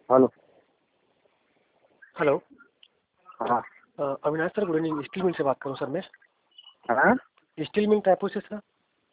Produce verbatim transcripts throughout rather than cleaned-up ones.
Hello. Hello. हाँ। अ, Avinash sir, good evening. Steel mill से बात करूँ सर मैं? हाँ, स्टील मिल रायपुर से सर।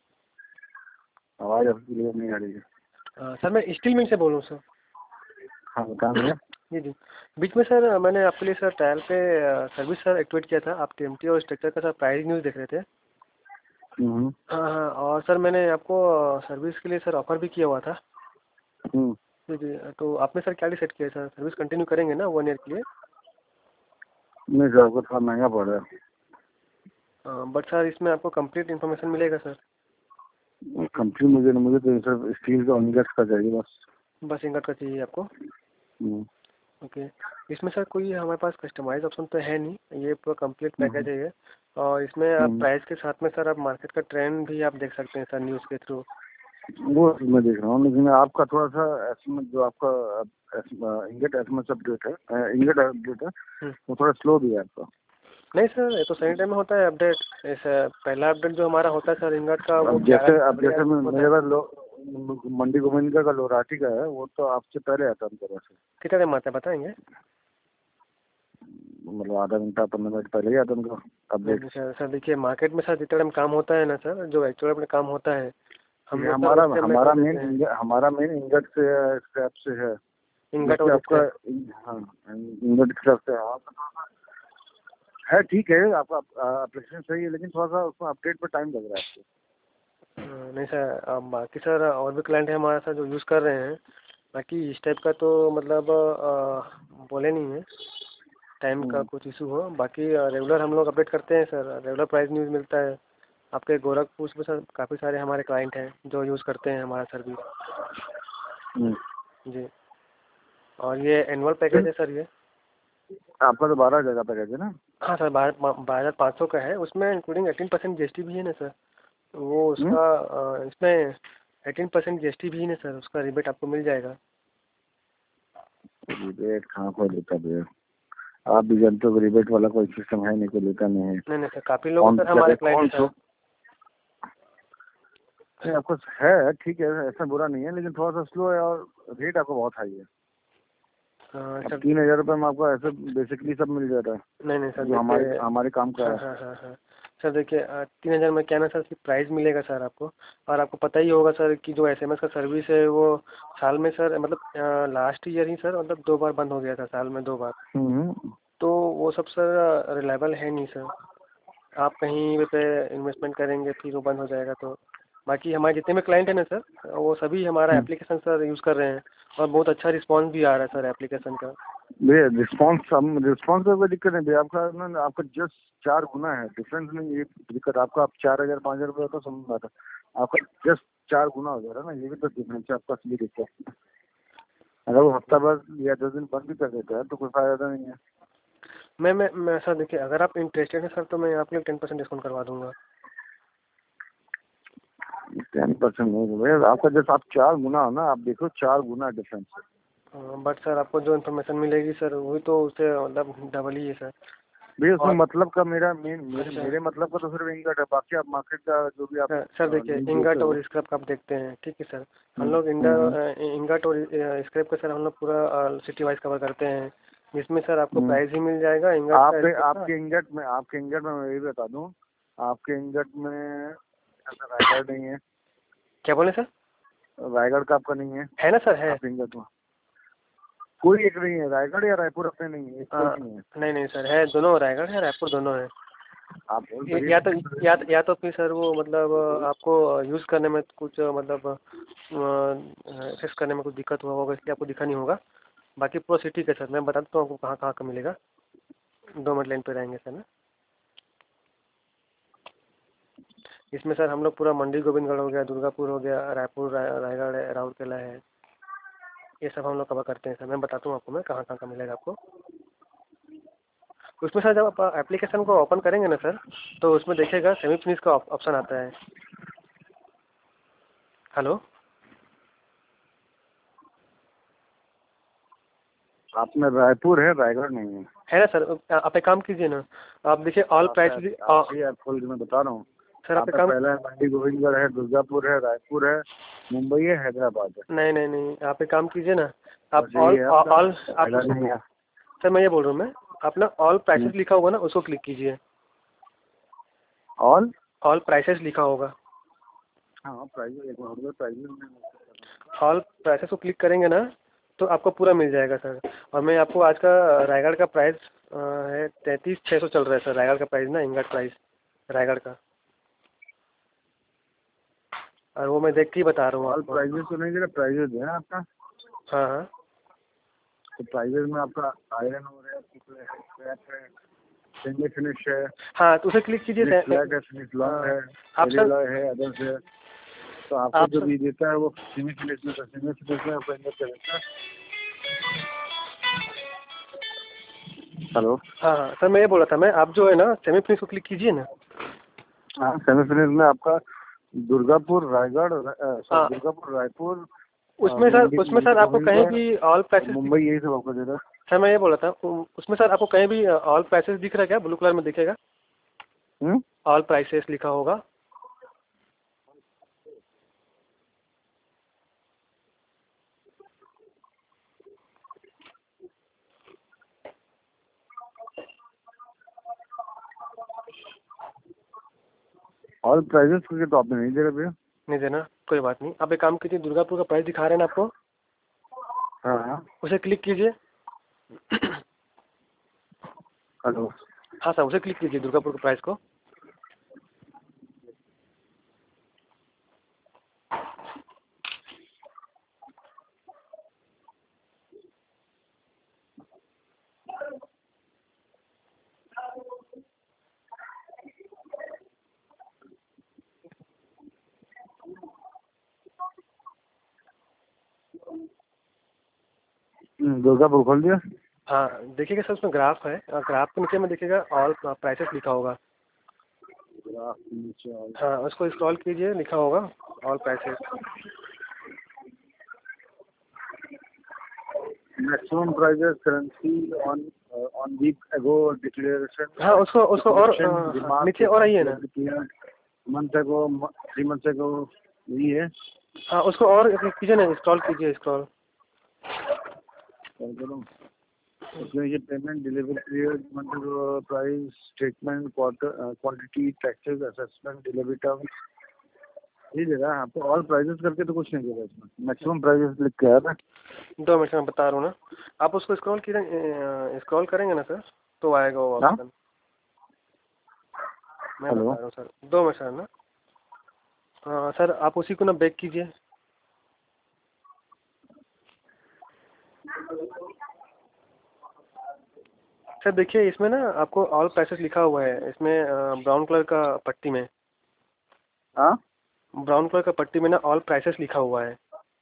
आवाज़ आपकी क्लियर नहीं आ रही है। अ, सर मैं स्टील मिल से बोल रहा हूँ सर। हाँ बता भैया। जी जी। बीच में सर मैंने आपके लिए सर ट्रायल पे अ, सर्विस सर एक्टिवेट किया था। आप टीएमटी और स्ट्रक्चर का सर प्राइस न्यूज़ देख रहे थे। हम्म, हाँ हाँ, और सर मैंने आपको अ, सर्विस के लिए सर ऑफर भी किया हुआ था। हम्म। जी जी। तो आपने सर क्या डिसाइड किया सर? सर्विस कंटिन्यू करेंगे ना वन ईयर के लिए? नहीं सर, आपको थोड़ा महंगा पड़ रहा है। बट सर इसमें आपको कंप्लीट इन्फॉर्मेशन मिलेगा सर। कंपनी मुझे मुझे तो सर स्टील का इंगट्स का चाहिए बस। बस इंगट का चाहिए आपको? हम्म, ओके। इसमें सर कोई हमारे पास कस्टमाइज ऑप्शन तो है नहीं, ये पूरा कंप्लीट पैकेज हम्म, है ये। और इसमें आप हम्म। प्राइस के साथ में सर आप मार्केट का ट्रेंड भी आप देख सकते हैं सर न्यूज़ के थ्रू। वो मैं देख रहा हूँ, लेकिन आपका थोड़ा सा एस्टिमेट जो आपका इंगट एस्टिमेट अपडेट है, इंगट अपडेट है, वो थोड़ा स्लो भी है आपका। नहीं सर, ये तो सही टाइम में होता है अपडेट। ऐसा पहला अपडेट जो हमारा होता है सर इंगट का, वो अब ग्यारह जैसे अब फरवरी जैसे मैं- होता मेरे है। पास लो मंडी गोविंद का लोराटी का है, वो तो आपसे पहले आता है मेरे पास। कितने टाइम आता है बताएंगे? मतलब आधा घंटा पंद्रह मिनट पहले ही आता है उनका नहीं अपडेट। नहीं सर, सर देखिए मार्केट में सर जितना टाइम काम होता है ना सर, जो एक्चुअल में काम होता है हम ये लोग सर हमारा उससे में कर हमारा देते हैं। मेन हमारा मेन इंगट से है, स्क्रैप से है। इंगट बाकी और आपका स्क्रैप। हाँ, इंगट स्क्रैप से हाँ, है ठीक है। आपका एप्लीकेशन सही है, लेकिन थोड़ा सा उसमें अपडेट पर टाइम लग रहा है आपको। नहीं सर, अब बाकी सर और भी क्लाइंट है हमारा सर जो यूज़ कर रहे हैं। बाकी इस टाइप का तो मतलब अ, बोले नहीं है टाइम का हम्म, कुछ इशू हो। बाकी रेगुलर हम लोग अपडेट करते हैं सर, रेगुलर प्राइस न्यूज़ मिलता है। आपके गोरखपुर में सर काफ़ी सारे हमारे क्लाइंट हैं जो यूज़ करते हैं हमारा सर्विस। हम्म। जी। और ये एनुअल पैकेज है सर ये। आपका तो बारह हजार का पैकेज है ना? हाँ सर, बारह बारह हज़ार पाँच सौ का है। उसमें including eighteen percent G S T भी है ना सर। तो वो हम्म। उसका अ, इसमें eighteen percent G S T भी है ना सर, उसका रिबेट आपको मिल जाएगा। रिबेट कहाँ कोई लेता भैया? आप भी जानते हो रिबेट वाला कोई सिस्टम है नहीं, कोई लेता नहीं है। नहीं नहीं सर, काफ़ी लोग कौन सर क्या हमारे क्लाइंट है कौन सर। सो नहीं, आपको है ठीक है, ऐसा बुरा नहीं है, लेकिन थोड़ा सा स्लो है और रेट आपको बहुत हाई है। हाँ अब सर। तीन हजार रुपये में आपको ऐसे बेसिकली सब मिल जाता है नहीं नहीं सर जो हमारे देखिए। हमारे काम का हाँ है। हाँ हाँ हाँ। सर देखिए अ, तीन हज़ार में क्या ना सर सिर्फ प्राइस मिलेगा सर आपको। और आपको पता ही होगा सर कि जो एस एम एस का सर्विस है वो साल में सर मतलब लास्ट ईयर ही सर मतलब दो बार बंद हो गया था, साल में दो बार। हम्म। तो वो सब सर रिलायबल है नहीं सर। आप कहीं पे इन्वेस्टमेंट करेंगे फिर वो बंद हो जाएगा तो। बाकी हमारे जितने भी क्लाइंट हैं ना सर, वो सभी हमारा हम्म। एप्लीकेशन सर यूज़ कर रहे हैं। और बहुत अच्छा रिस्पांस भी आ रहा है सर एप्लीकेशन का। भैया रिस्पॉन्स हम रिस्पॉन्स का कोई दिक्कत नहीं भैया, आपका ना आपका जस्ट चार गुना है डिफरेंस। नहीं ये दिक्कत आपका, आप चार हजार पाँच हजार रुपये तो समझ में आता है, आपका जस्ट चार गुना हो जा रहा है ना, ये भी तो डिफरेंस है आपका असली दिक्कत। अगर वो हफ्ता भर या दस दिन बंद भी कर देता है तो कोई फायदा नहीं है। मैं मैं मैं सर देखिए, अगर आप इंटरेस्टेड हैं सर तो मैं आपके लिए टेन परसेंट डिस्काउंट करवा दूंगा। टेन परसेंट नहीं भैया, आपका जस्ट आप चार गुना हो ना, आप देखो चार गुना डिफरेंस है। बट सर आपको जो इन्फॉर्मेशन मिलेगी सर वही तो उससे मतलब डबल ही है सर। भैया उसमें और मतलब का मेरा मेन मेरे अच्छा मेरे मतलब का तो सिर्फ इंगट है, बाकी आप मार्केट का जो भी आप सर, सर देखिए न्यूज देते इंगट हो। और स्क्रैप का आप देखते हैं, ठीक है सर। हम हम्म, लोग हम्म, इंडर इंगट और स्क्रैप का सर हम लोग पूरा सिटी वाइज कवर करते हैं। जिसमें सर आपको हम्म। प्राइस ही मिल जाएगा इंगट का, आपके स्क्रैप का। आपके इंगट में आपके इंगट में मैं ये भी बता दूं, आपके इंगट में ऐसा रायगढ़ नहीं है। क्या बोले सर? रायगढ़ का आपका नहीं है है ना सर, है। आपके इंगट में? कोई एक नहीं है, रायगढ़ या रायपुर अपने नहीं है, एक आ, कोई नहीं है। नहीं नहीं सर, है दोनों, रायगढ़ है रायपुर दोनों है। आप बोल ये- रही या तो या तो या तो फिर सर वो मतलब आपको यूज़ करने में कुछ मतलब एक्सेस करने में कुछ दिक्कत हुआ होगा इसलिए आपको दिखा नहीं होगा। बाकी पूरा सिटी का सर मैं बता देता हूँ आपको कहाँ कहाँ का मिलेगा। दो मिनट लाइन पे रहेंगे सर ना। इसमें सर हम लोग पूरा मंडी गोविंदगढ़ हो गया, दुर्गापुर हो गया, रायपुर, राय रायगढ़ है, राउरकेला है, ये सब हम लोग कवर करते हैं सर। मैं बताता हूँ आपको मैं कहाँ कहाँ का मिलेगा आपको। उसमें सर जब आप एप्लीकेशन को ओपन करेंगे ना सर, तो उसमें देखिएगा सेमी फिनिश का ऑप्शन आता है। हेलो। आप में रायपुर है, रायगढ़ नहीं है। है ना सर, आप एक काम कीजिए ना, आप देखिए ऑल आप प्राइस। ऐप- आप भी ऐप खोल के मैं बता रहा हूँ। सर आप आप एक में काम। पहला है मंडी गोविंदगढ़ है, दुर्गापुर है, रायपुर है, मुंबई है, हैदराबाद है। नहीं नहीं नहीं, आप एक काम कीजिए ना, आप बस ऑल यही है आपका, ऑल आप फायदा नहीं है। सर मैं ये बोल रहा हूँ मैं, आप ना ऑल प्राइसेस हम्म। लिखा होगा ना, उसको क्लिक कीजिए। ऑल ऑल प्राइसेस लिखा होगा, हाँ प्राइस एक बार प्राइस में ऑल प्राइसेस को क्लिक करेंगे ना तो आपको पूरा मिल जाएगा सर। और मैं आपको आज का रायगढ़ का प्राइस है तैंतीस छः सौ चल रहा है सर, रायगढ़ का प्राइस ना, इंगट प्राइस रायगढ़ का, और वो मैं देख के ही बता रहा हूँ ऑल आपको। प्राइजेस तो नहीं दे रहा, प्राइजेस है आपका। हाँ हाँ तो प्राइजेस में आपका आयरन ओर है, स्क्रैप है, सेमी फिनिश है, हाँ, तो उसे क्लिक कीजिए। फिनिश फ्लैट है, फिनिश लॉन्ग हाँ, है, आप सर एरियल है, अदर्स है। तो आपको आप जो सर भी देता है वो सेमी फिनिश में, तो सेमी फिनिश में आपको इंगेट का देता है। हेलो। हाँ हाँ सर, मैं ये बोल रहा था मैं, आप जो है ना सेमी फिनिश को क्लिक कीजिए ना। हाँ सेमी फिनिश में आपका दुर्गापुर रायगढ़, हाँ, सॉरी दुर्गापुर रायपुर, अ, उसमें सर मंडी उसमें मंडी सर आपको कहीं गोविंदगढ़, भी ऑल प्राइसेस दिख। मुंबई, यही सब आपको दे रहा है। सर मैं ये बोल रहा था उ- उसमें सर आपको कहीं भी ऑल प्राइसेस दिख रहा है क्या, ब्लू कलर में दिखेगा, हम्म? ऑल प्राइसेस लिखा होगा। ऑल प्राइजेस के तो आपने नहीं दे रहे भैया। नहीं देना, कोई बात नहीं, आप एक काम कीजिए, दुर्गापुर का प्राइस दिखा रहे हैं ना आपको, हाँ हाँ। उसे क्लिक कीजिए। हेलो। हाँ सर, उसे क्लिक कीजिए दुर्गापुर के प्राइस को। हम्म, दुर्गापुर खोल दिया। हाँ देखिएगा सर, उसमें ग्राफ है, ग्राफ के नीचे में देखिएगा ऑल प्राइसेस लिखा होगा। ग्राफ के नीचे ऑल, हाँ, उसको स्क्रॉल कीजिए, लिखा होगा all prices. Maximum prices currency on on week ago declaration, हाँ, उसको उसको और डिक्लेरेशन अ, हाँ, नीचे और आइए ना। Remark month ago, three month ago, यही है। हाँ, उसको और कीजिए ना, स्क्रॉल कीजिए, स्क्रॉल। क्या करूँ उसमें, ये payment delivery period, month price statement, quarter quantity, taxes, assessment, delivery terms, ये दे रहा है आपको। ऑल प्राइजेस करके तो कुछ नहीं दे रहा इसमें, मैक्सिमम प्राइजेस लिख के आ रहा है। दो मिनट में बता रहा हूँ ना, आप उसको स्क्रॉल कीजिए, स्क्रॉल करेंगे ना सर तो आएगा वो हाँ? ऑप्शन। मैं हेलो। बता रहा हूँ सर, दो मिनट सर ना। हाँ सर, आप उसी को ना बैक कीजिए। सर देखिए, इसमें ना आपको ऑल प्राइसेस लिखा हुआ है, इसमें ब्राउन कलर का पट्टी में, हाँ ब्राउन कलर का पट्टी में ना ऑल प्राइसेस लिखा हुआ है।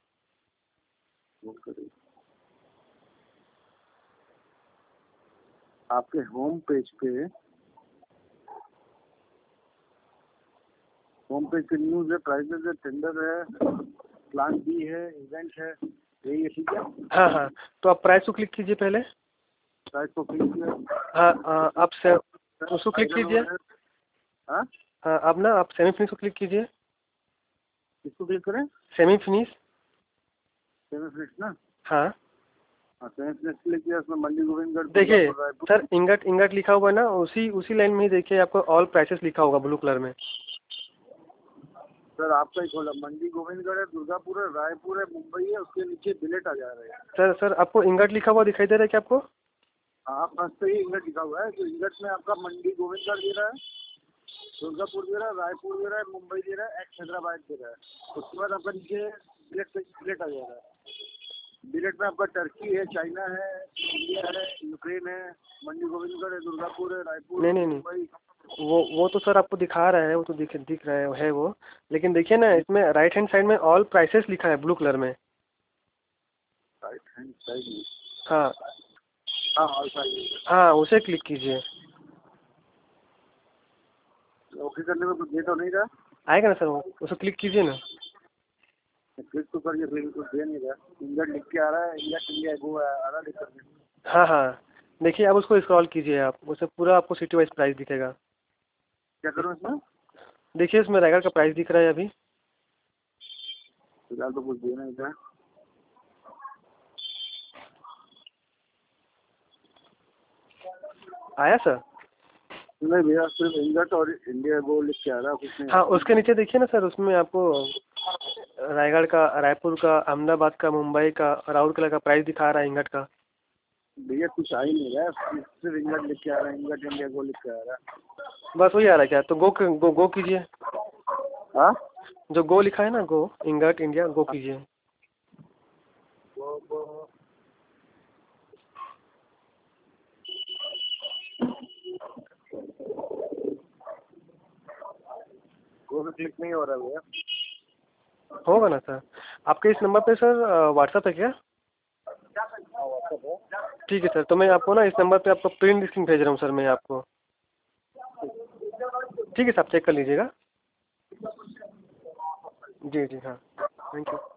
आपके होम पेज पे, होम पेज पे न्यूज है, प्राइजेस है, टेंडर है, प्लान बी है, इवेंट है, यही है ठीक है। हाँ हाँ, तो आप प्राइस को क्लिक कीजिए पहले। प्राइस को क्लिक किया। हाँ हाँ, आप से उसको क्लिक कीजिए। हाँ हाँ, अब ना आप सेमी फिनिश को क्लिक कीजिए। किसको क्लिक करें? Semi finish. सेमी फिनिश ना। हाँ हाँ सेमी फिनिश क्लिक किया, उसमें मंडी गोविंदगढ़, देखिए Durgapur, Raipur. Sir, ingot ingot लिखा हुआ है ना, उसी उसी लाइन में ही देखिए आपको ऑल प्राइसेस लिखा होगा ब्लू कलर में। सर आपका ही खोला, मंडी गोविंदगढ़ है, दुर्गापुर है, रायपुर है, मुंबई है, उसके नीचे बिलेट आ जा रहा है। सर सर आपको इंगट लिखा हुआ दिखाई दे रहा है क्या आपको? हाँ बस पे ही इंगट लिखा हुआ है, तो इंगट में आपका मंडी गोविंदगढ़ दे रहा है, दुर्गापुर दे रहा है, रायपुर दे रहा है, मुंबई दे रहा है, एक्स हैदराबाद दे रहा है। उसके बाद आपका नीचे बिलेट पे बिलेट आ जा रहा है। बिलेट में आपका टर्की है, चाइना है, इंडिया है, यूक्रेन है, मंडी गोविंदगढ़ है, दुर्गापुर है, रायपुर, नहीं नहीं नहीं, मुंबई। वो वो तो सर आपको दिखा रहा है, वो तो दिख दिख रहा है है वो, लेकिन देखिए ना, इसमें राइट हैंड साइड में ऑल प्राइसेस लिखा है ब्लू कलर में। राइट हैंड साइड में, हाँ हाँ ऑल साइड। हाँ, उसे क्लिक कीजिए। ओके करने में कुछ दे तो नहीं रहा? आएगा ना सर वो, उसे क्लिक कीजिए ना। क्लिक तो करिए, फिर कुछ दे नहीं रहा, इंगट लिख के आ रहा है, इंगट इंडिया गो आ रहा है लिख करके। हाँ हाँ, देखिए अब उसको स्क्रॉल कीजिए आप, उसे पूरा आपको सिटी वाइज प्राइस दिखेगा। क्या करूँ इसमें? देखिए उसमें रायगढ़ का प्राइस दिख रहा है अभी। फिलहाल तो कुछ दे नहीं रहा। आया सर? नहीं भैया, सिर्फ इंगट और इंडिया गो लिख के आ रहा है, कुछ नहीं। हाँ, उसके नीचे देखिए ना सर, उसमें आपको रायगढ़ का, रायपुर का, अहमदाबाद का, मुंबई का, राउरकेला का प्राइस दिखा रहा है इंगट का। भैया कुछ आ ही नहीं रहा है, सिर्फ इंगट लिख के आ रहा है, इंगट इंडिया गो लिख के आ रहा है। बस वही आ रहा है क्या? तो गो गो गो कीजिए। हाँ, जो गो लिखा है ना, गो इंगट इंडिया, गो कीजिए। गो गो गो पे क्लिक नहीं हो रहा भैया। होगा ना सर? आपके इस नंबर पे सर व्हाट्सएप है क्या? हाँ, व्हाट्सएप है। ठीक है सर, तो मैं आपको ना इस नंबर पे आपको प्रिंट स्क्रीन भेज रहा हूँ सर मैं आपको। ठीक है सर, आप चेक कर लीजिएगा। जी जी हाँ, थैंक यू।